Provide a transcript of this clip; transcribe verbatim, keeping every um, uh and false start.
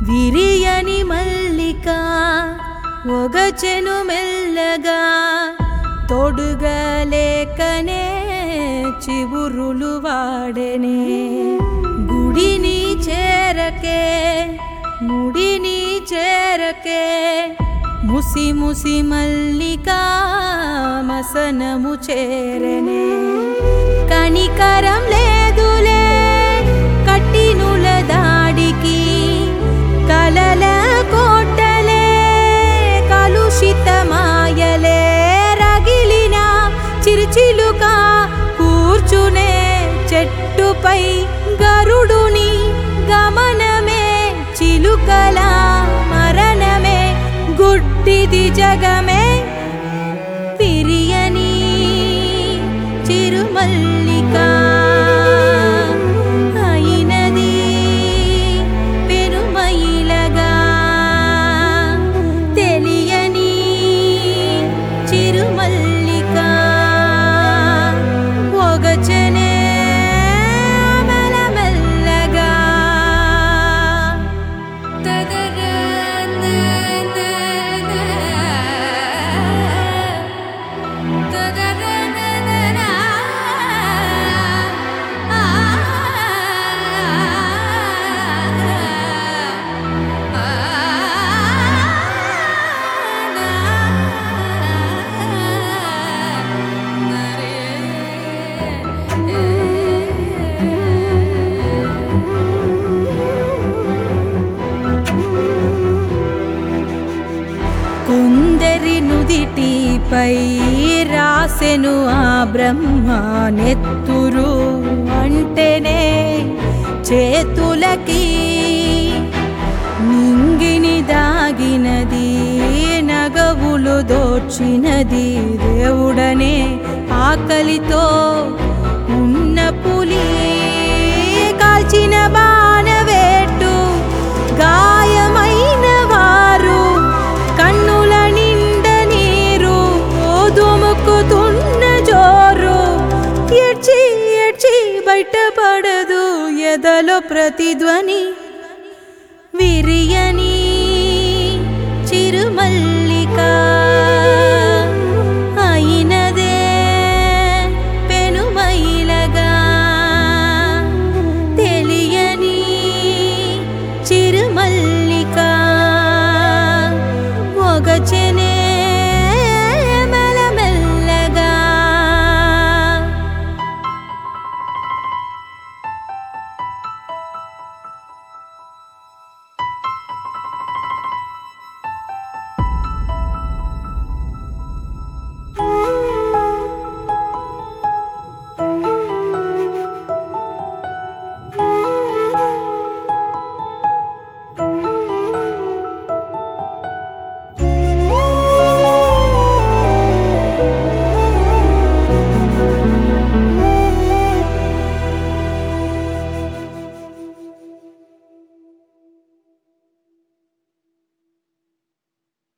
విరియని మల్లిక ఒగచెను మెల్లగా తొడుగలేకనే చివురులు వాడెనే గుడిని చేరకే ముడిని చేరకే ముసి ముసి మల్లిక మసనము చేరనే కనికరం లేదులే కట్టినుల దాడికి కలల కోటలే కలుషిత మాయలే రగిలిన చిరుచిలుక కూర్చునే చెట్టుపై గరుడుని గమనమే చిలుకల మరణమే గుడ్డిది జగమే విరియని చిరుమల్లిక అయినది పెరుమయిలగా తెలియని చిరుమల్లిక ఒగచెనే మెల్లమెల్లగా కుందరి నుదిటిపై రాసెను ఆ బ్రహ్మ నెత్తురు అంటేనే చేతులకి నింగిని దాగినది నగవులు దోచినది దేవుడనే ఆకలితో ఉన్న పులి కాల్చిన బాణవేటు గాయమైన వారు కన్నుల నిండ నీరు దుముకుతున్న జోరు ఏడ్చి ఏడ్చి బయటపడదు ఎదలో ప్రతిధ్వని విరియని చిరుమల్లిక